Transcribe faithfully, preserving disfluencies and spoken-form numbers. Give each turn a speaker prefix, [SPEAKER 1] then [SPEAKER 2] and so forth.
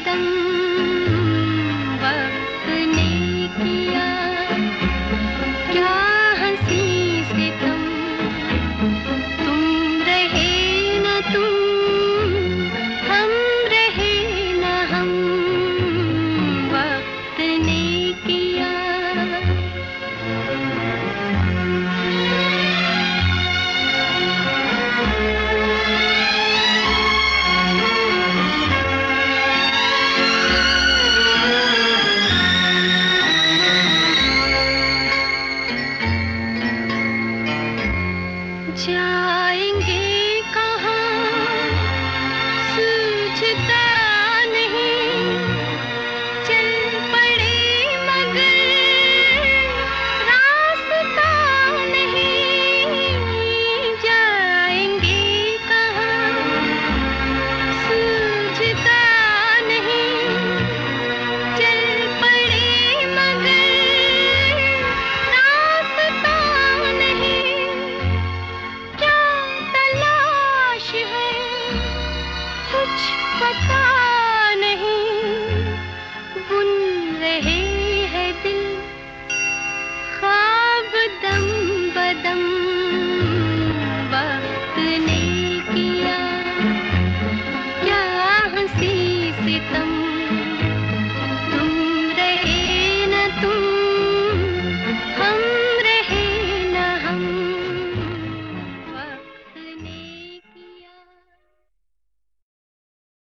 [SPEAKER 1] सितम वक्त ने किया, क्या हंसी सितम, तुम रहे न तुम, हम रहे न हम, वक्त ने किया। जाएंगे कहाँ सूझता नहीं, चल पड़े मगर रास्ता नहीं। जाएंगे कहाँ सूझता नहीं, चल पड़े मगर रास्ता नहीं। क्या तलाश है कुछ पता